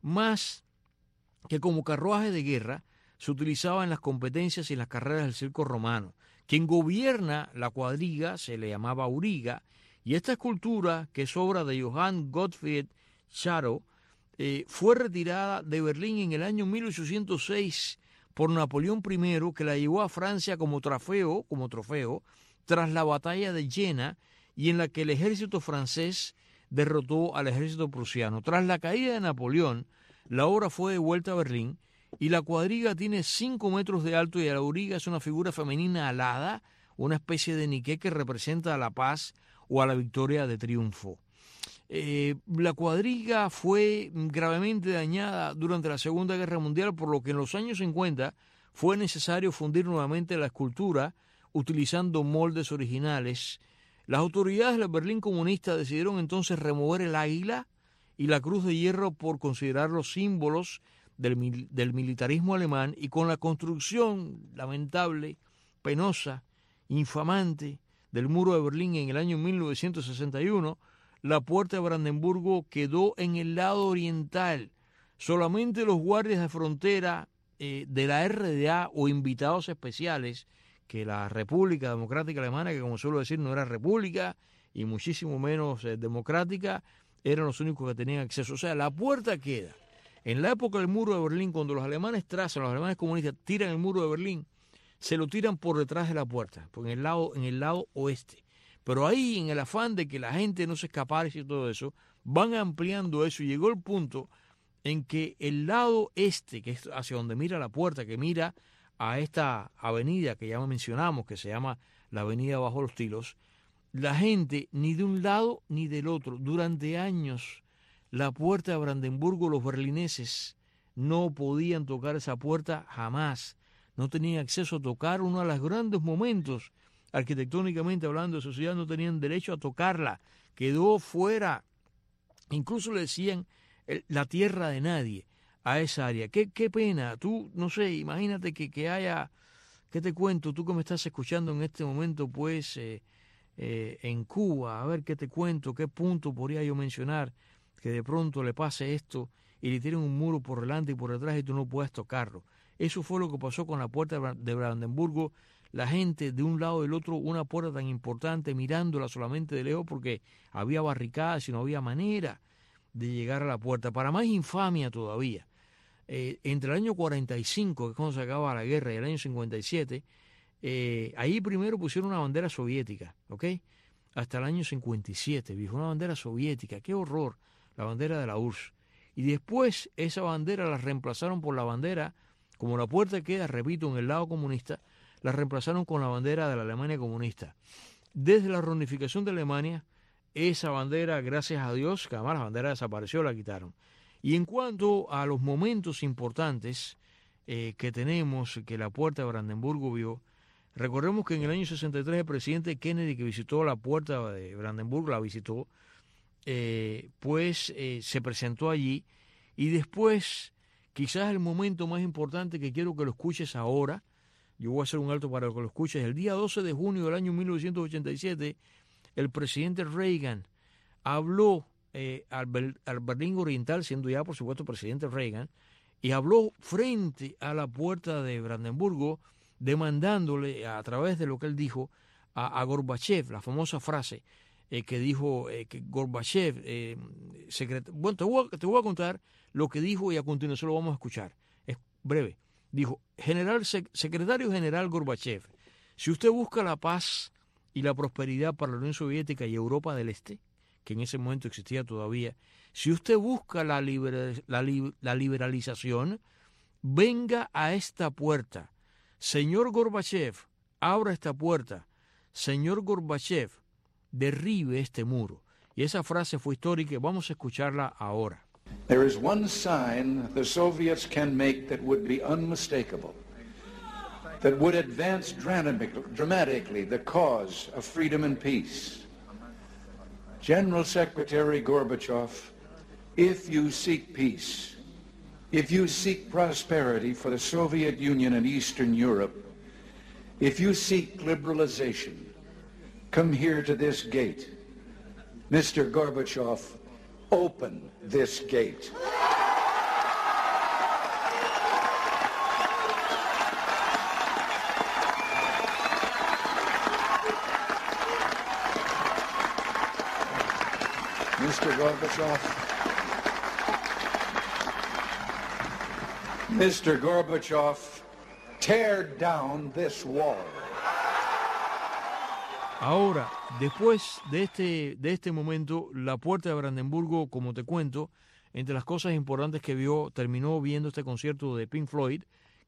más que como carruaje de guerra, se utilizaba en las competencias y en las carreras del circo romano. Quien gobierna la cuadriga se le llamaba auriga, y esta escultura, que es obra de Johann Gottfried Scharow, eh, fue retirada de Berlín en el año mil ochocientos seis por Napoleón primero, que la llevó a Francia como trofeo, como trofeo tras la batalla de Jena, y en la que el ejército francés derrotó al ejército prusiano. Tras la caída de Napoleón, la obra fue devuelta a Berlín, y la cuadriga tiene cinco metros de alto, y la auriga es una figura femenina alada, una especie de niqué que representa a la paz o a la victoria de triunfo. Eh, la cuadriga fue gravemente dañada durante la Segunda Guerra Mundial, por lo que en los años cincuenta fue necesario fundir nuevamente la escultura utilizando moldes originales. Las autoridades del Berlín comunista decidieron entonces remover el águila y la cruz de hierro por considerarlos símbolos del, del militarismo alemán, y con la construcción lamentable, penosa, infamante del muro de Berlín en el año mil novecientos sesenta y uno, la puerta de Brandenburgo quedó en el lado oriental. Solamente los guardias de frontera eh, de la R D A o invitados especiales, que la República Democrática Alemana, que como suelo decir no era república y muchísimo menos eh, democrática, eran los únicos que tenían acceso. O sea, la puerta queda. En la época del muro de Berlín, cuando los alemanes trazan, los alemanes comunistas tiran el muro de Berlín, se lo tiran por detrás de la puerta, en el lado, en el lado oeste. Pero ahí, en el afán de que la gente no se escapara y todo eso, van ampliando eso, y llegó el punto en que el lado este, que es hacia donde mira la puerta, que mira a esta avenida que ya mencionamos, que se llama la Avenida Bajo los Tilos, la gente ni de un lado ni del otro, durante años, la puerta de Brandenburgo, los berlineses no podían tocar esa puerta jamás. No tenían acceso a tocar uno de los grandes momentos, arquitectónicamente hablando, de sociedad, no tenían derecho a tocarla, quedó fuera. Incluso le decían el, la tierra de nadie a esa área. Qué, qué pena, tú, no sé, imagínate que, que haya, ¿qué te cuento? Tú que me estás escuchando en este momento, pues, eh, eh, en Cuba, a ver qué te cuento, qué punto podría yo mencionar, que de pronto le pase esto y le tiren un muro por delante y por detrás y tú no puedas tocarlo. Eso fue lo que pasó con la puerta de Brandenburgo. La gente de un lado y del otro, una puerta tan importante, mirándola solamente de lejos porque había barricadas y no había manera de llegar a la puerta. Para más infamia todavía, eh, entre el año cuarenta y cinco, que es cuando se acaba la guerra, y el año cincuenta y siete, eh, ahí primero pusieron una bandera soviética, ¿ok? Hasta el año cincuenta y siete, viejo, una bandera soviética, qué horror, la bandera de la U R S S. Y después esa bandera la reemplazaron por la bandera, como la puerta queda, repito, en el lado comunista, la reemplazaron con la bandera de la Alemania comunista. Desde la reunificación de Alemania, esa bandera, gracias a Dios, que además la bandera desapareció, la quitaron. Y en cuanto a los momentos importantes eh, que tenemos, que la puerta de Brandenburgo vio, recordemos que en el año sesenta y tres el presidente Kennedy, que visitó la puerta de Brandenburgo, la visitó, eh, pues eh, se presentó allí, y después, quizás el momento más importante que quiero que lo escuches ahora, yo voy a hacer un alto para que lo escuches, el día doce de junio del año mil novecientos ochenta y siete, el presidente Reagan habló eh, al, al Berlín Oriental, siendo ya por supuesto presidente Reagan, y habló frente a la puerta de Brandenburgo, demandándole a través de lo que él dijo a, a Gorbachev, la famosa frase eh, que dijo eh, que Gorbachev, eh, secret... bueno, te voy, a, te voy a contar lo que dijo y a continuación lo vamos a escuchar, es breve. Dijo, General, secretario general Gorbachev, si usted busca la paz y la prosperidad para la Unión Soviética y Europa del Este, que en ese momento existía todavía, si usted busca la, liber, la, la liberalización, venga a esta puerta. Señor Gorbachev, abra esta puerta. Señor Gorbachev, derribe este muro. Y esa frase fue histórica y vamos a escucharla ahora. There is one sign the Soviets can make that would be unmistakable, that would advance dramatically the cause of freedom and peace. General Secretary Gorbachev, if you seek peace, if you seek prosperity for the Soviet Union and Eastern Europe, if you seek liberalization, come here to this gate. Mister Gorbachev, open this gate. Mister Gorbachev, Mister Gorbachev, tear down this wall. Ahora, después de este, de este momento, la puerta de Brandenburgo, como te cuento, entre las cosas importantes que vio, terminó viendo este concierto de Pink Floyd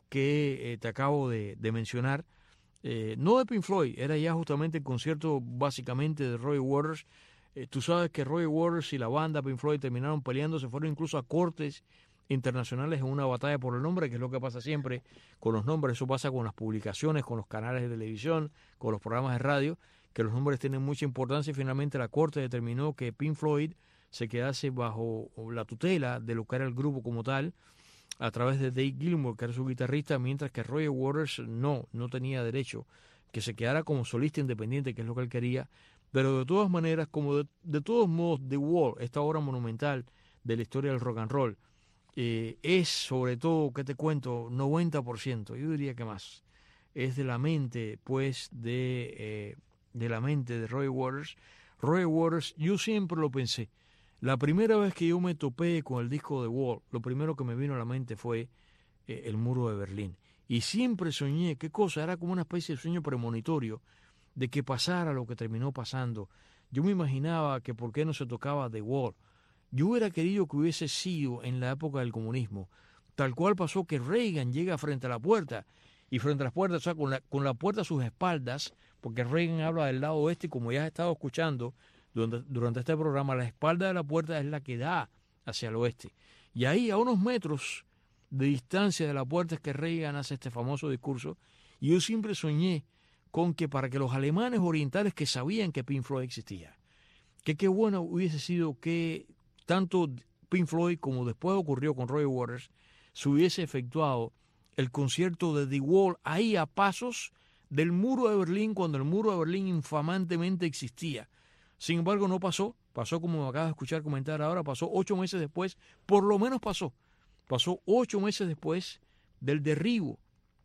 que eh, te acabo de, de mencionar. Eh, no de Pink Floyd, era ya justamente el concierto básicamente de Roy Waters. Eh, tú sabes que Roy Waters y la banda Pink Floyd terminaron peleando, se fueron incluso a cortes internacionales en una batalla por el nombre, que es lo que pasa siempre con los nombres. Eso pasa con las publicaciones, con los canales de televisión, con los programas de radio, que los nombres tienen mucha importancia, y finalmente la corte determinó que Pink Floyd se quedase bajo la tutela de lo que era el grupo como tal, a través de Dave Gilmour, que era su guitarrista, mientras que Roger Waters no, no tenía derecho, que se quedara como solista independiente, que es lo que él quería. Pero de todas maneras, como de, de todos modos, The Wall, esta obra monumental de la historia del rock and roll, eh, es sobre todo, ¿qué te cuento? noventa por ciento, yo diría que más, es de la mente, pues, de... Eh, de la mente de Roy Waters. Roy Waters, yo siempre lo pensé. La primera vez que yo me topé con el disco de Wall, lo primero que me vino a la mente fue eh, el muro de Berlín. Y siempre soñé, ¿qué cosa? Era como una especie de sueño premonitorio de que pasara lo que terminó pasando. Yo me imaginaba que por qué no se tocaba The Wall. Yo hubiera querido que hubiese sido en la época del comunismo. Tal cual pasó que Reagan llega frente a la puerta, y frente a las puertas, o sea, con la, con la puerta a sus espaldas, porque Reagan habla del lado oeste, y como ya has estado escuchando durante, durante este programa, la espalda de la puerta es la que da hacia el oeste. Y ahí, a unos metros de distancia de la puerta, es que Reagan hace este famoso discurso. Y yo siempre soñé con que para que los alemanes orientales que sabían que Pink Floyd existía, que qué bueno hubiese sido que tanto Pink Floyd como después ocurrió con Roy Waters, se hubiese efectuado el concierto de The Wall ahí a pasos del muro de Berlín, cuando el muro de Berlín infamantemente existía. Sin embargo, no pasó, pasó como me acabas de escuchar comentar ahora, pasó ocho meses después, por lo menos pasó, pasó ocho meses después del derribo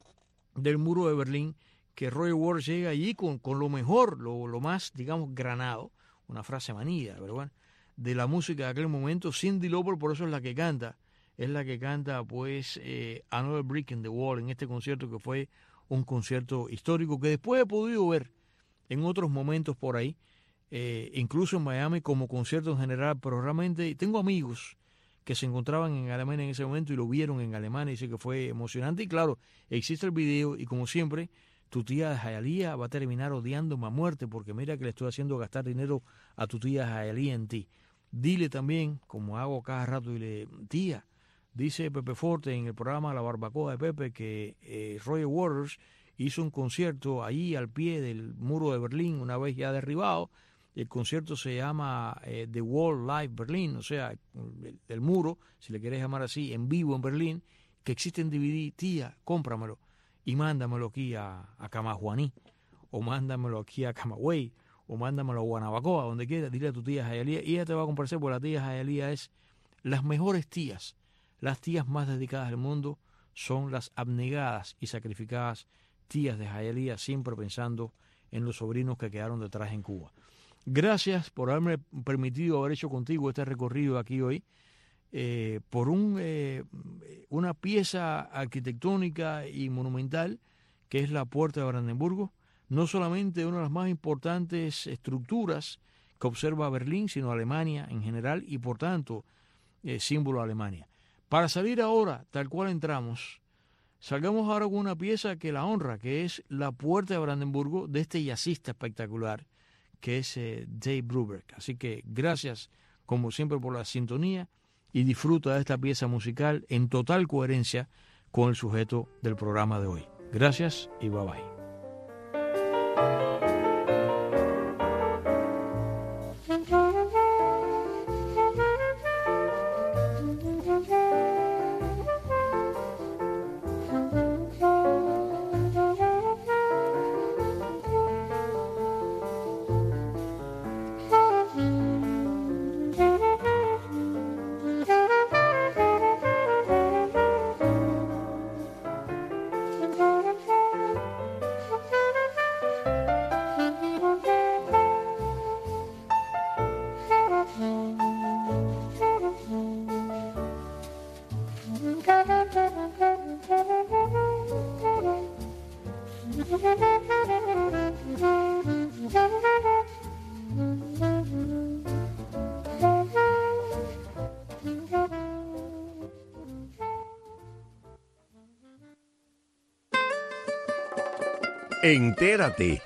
del muro de Berlín, que Roy Waters llega allí con, con lo mejor, lo, lo más, digamos, granado, una frase manida, pero bueno, de la música de aquel momento. Cyndi Lauper, por eso es la que canta, es la que canta, pues, eh, Another Brick in the Wall, en este concierto que fue un concierto histórico que después he podido ver en otros momentos por ahí, eh, incluso en Miami como concierto en general, pero realmente tengo amigos que se encontraban en Alemania en ese momento y lo vieron en Alemania, y dice que fue emocionante. Y claro, existe el video y como siempre tu tía de Hialeah va a terminar odiándome a muerte porque mira que le estoy haciendo gastar dinero a tu tía de Hialeah en ti. Dile también, como hago cada rato, dile, tía, dice Pepe Forte en el programa La Barbacoa de Pepe que eh, Roger Waters hizo un concierto ahí al pie del muro de Berlín, una vez ya derribado. El concierto se llama eh, The Wall Live Berlin, o sea, el, el muro, si le querés llamar así, en vivo en Berlín, que existe en D V D. Tía, cómpramelo y mándamelo aquí a, a Camajuaní, o mándamelo aquí a Camagüey, o mándamelo a Guanabacoa, donde quiera. Dile a tu tía Hialeah y ella te va a complacer, porque la tía Hialeah es las mejores tías. Las tías más dedicadas del mundo son las abnegadas y sacrificadas tías de Hialeah, siempre pensando en los sobrinos que quedaron detrás en Cuba. Gracias por haberme permitido haber hecho contigo este recorrido aquí hoy, eh, por un, eh, una pieza arquitectónica y monumental que es la Puerta de Brandenburgo, no solamente una de las más importantes estructuras que observa Berlín, sino Alemania en general y por tanto eh, símbolo de Alemania. Para salir ahora, tal cual entramos, salgamos ahora con una pieza que la honra, que es la Puerta de Brandenburgo de este jazzista espectacular, que es eh, Dave Brubeck. Así que gracias, como siempre, por la sintonía y disfruta de esta pieza musical en total coherencia con el sujeto del programa de hoy. Gracias y bye bye. Entérate.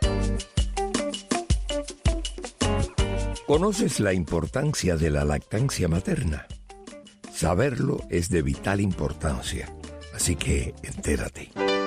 ¿Conoces la importancia de la lactancia materna? Saberlo es de vital importancia, así que entérate.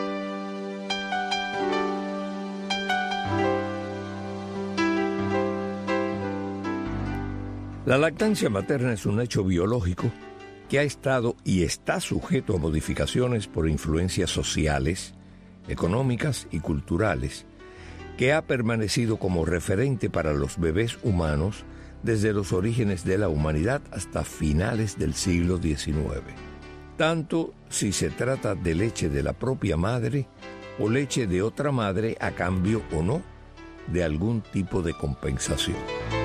La lactancia materna es un hecho biológico que ha estado y está sujeto a modificaciones por influencias sociales, económicas y culturales, que ha permanecido como referente para los bebés humanos desde los orígenes de la humanidad hasta finales del siglo diecinueve. Tanto si se trata de leche de la propia madre o leche de otra madre a cambio o no de algún tipo de compensación.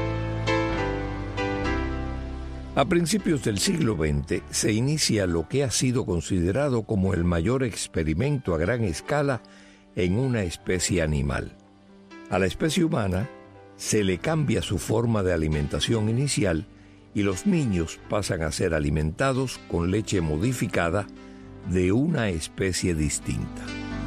A principios del siglo veinte se inicia lo que ha sido considerado como el mayor experimento a gran escala en una especie animal. A la especie humana se le cambia su forma de alimentación inicial y los niños pasan a ser alimentados con leche modificada de una especie distinta.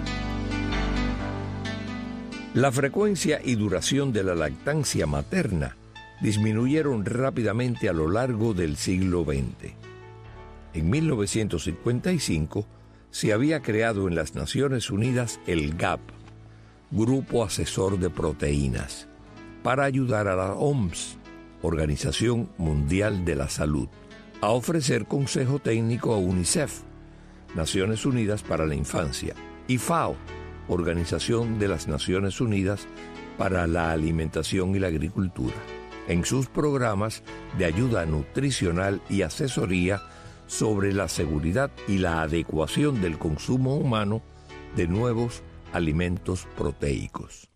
La frecuencia y duración de la lactancia materna disminuyeron rápidamente a lo largo del siglo veinte. En mil novecientos cincuenta y cinco se había creado en las Naciones Unidas el G A P, Grupo Asesor de Proteínas, para ayudar a la O M S, Organización Mundial de la Salud, a ofrecer consejo técnico a UNICEF, Naciones Unidas para la Infancia, y FAO, Organización de las Naciones Unidas para la Alimentación y la Agricultura, en sus programas de ayuda nutricional y asesoría sobre la seguridad y la adecuación del consumo humano de nuevos alimentos proteicos.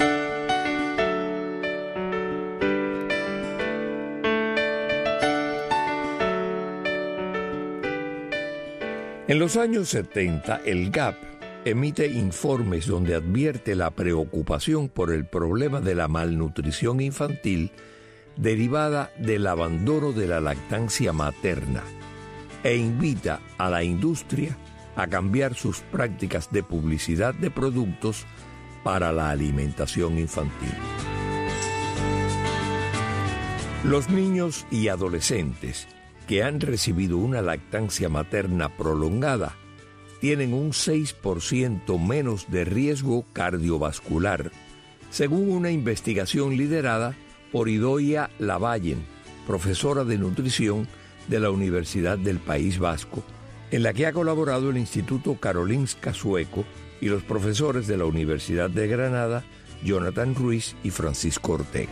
En los años setenta, el G A P emite informes donde advierte la preocupación por el problema de la malnutrición infantil derivada del abandono de la lactancia materna e invita a la industria a cambiar sus prácticas de publicidad de productos para la alimentación infantil. Los niños y adolescentes que han recibido una lactancia materna prolongada tienen un seis por ciento menos de riesgo cardiovascular, según una investigación liderada por Idoia Lavallen, profesora de nutrición de la Universidad del País Vasco, en la que ha colaborado el Instituto Karolinska Sueco y los profesores de la Universidad de Granada, Jonathan Ruiz y Francisco Ortega.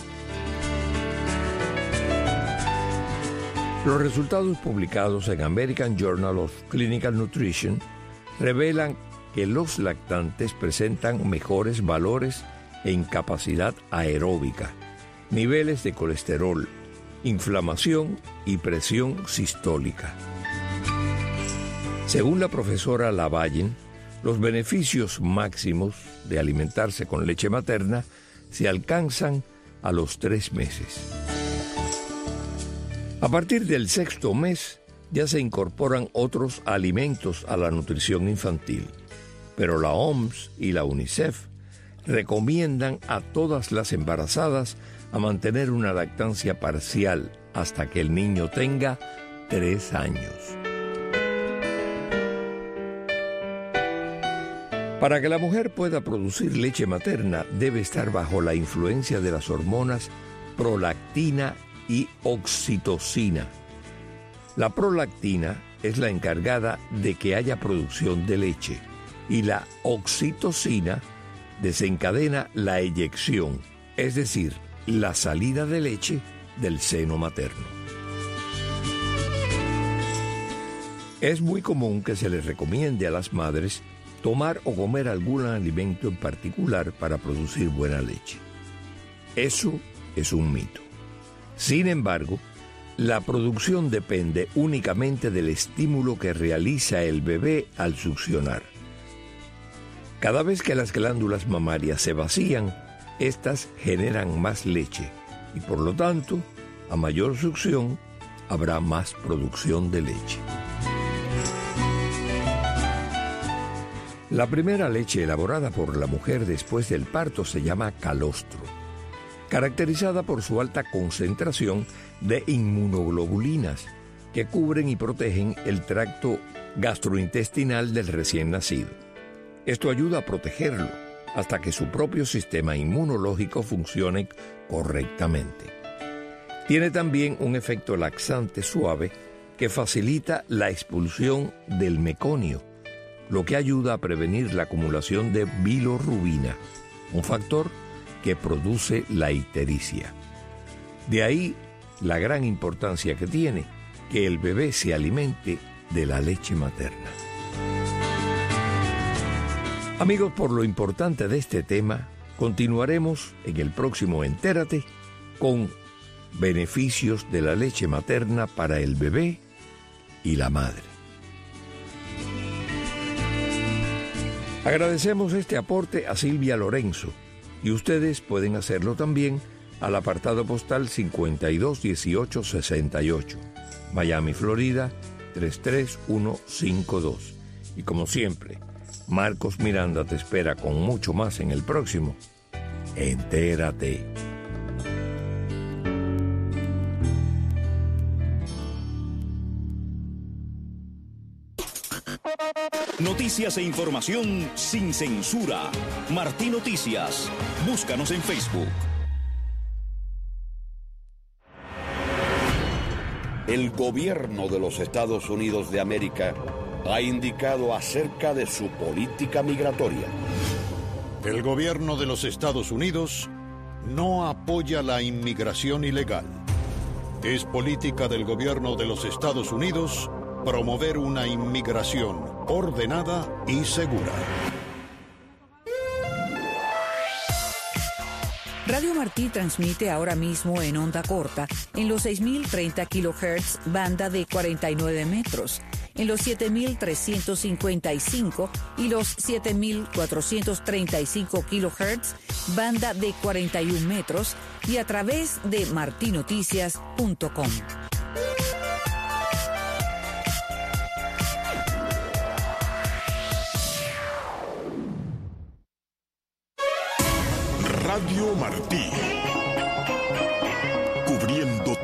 Los resultados publicados en American Journal of Clinical Nutrition revelan que los lactantes presentan mejores valores en capacidad aeróbica, niveles de colesterol, inflamación y presión sistólica. Según la profesora Lavallen, los beneficios máximos de alimentarse con leche materna se alcanzan a los tres meses. A partir del sexto mes ya se incorporan otros alimentos a la nutrición infantil, pero la O M S y la UNICEF recomiendan a todas las embarazadas a mantener una lactancia parcial hasta que el niño tenga tres años. Para que la mujer pueda producir leche materna, debe estar bajo la influencia de las hormonas prolactina y oxitocina. La prolactina es la encargada de que haya producción de leche y la oxitocina desencadena la eyección, es decir, la salida de leche del seno materno. Es muy común que se les recomiende a las madres tomar o comer algún alimento en particular para producir buena leche. Eso es un mito. Sin embargo, la producción depende únicamente del estímulo que realiza el bebé al succionar. Cada vez que las glándulas mamarias se vacían, estas generan más leche y por lo tanto, a mayor succión, habrá más producción de leche. La primera leche elaborada por la mujer después del parto se llama calostro, caracterizada por su alta concentración de inmunoglobulinas que cubren y protegen el tracto gastrointestinal del recién nacido. Esto ayuda a protegerlo hasta que su propio sistema inmunológico funcione correctamente. Tiene también un efecto laxante suave que facilita la expulsión del meconio, lo que ayuda a prevenir la acumulación de bilirrubina, un factor que produce la ictericia. De ahí la gran importancia que tiene que el bebé se alimente de la leche materna. Amigos, por lo importante de este tema, continuaremos en el próximo Entérate con beneficios de la leche materna para el bebé y la madre. Agradecemos este aporte a Silvia Lorenzo y ustedes pueden hacerlo también al apartado postal cincuenta y dos dieciocho sesenta y ocho, Miami, Florida tres tres uno cinco dos. Y como siempre, Marcos Miranda te espera con mucho más en el próximo Entérate. Noticias e información sin censura. Martí Noticias. Búscanos en Facebook. El gobierno de los Estados Unidos de América ha indicado acerca de su política migratoria. El gobierno de los Estados Unidos no apoya la inmigración ilegal. Es política del gobierno de los Estados Unidos promover una inmigración ordenada y segura. Radio Martí transmite ahora mismo en onda corta en los seis mil treinta kilohertz, banda de cuarenta y nueve metros, en los siete mil trescientos cincuenta y cinco y los siete mil cuatrocientos treinta y cinco kilohertz, banda de cuarenta y un metros, y a través de marti noticias punto com. Radio Martí. Cubriendo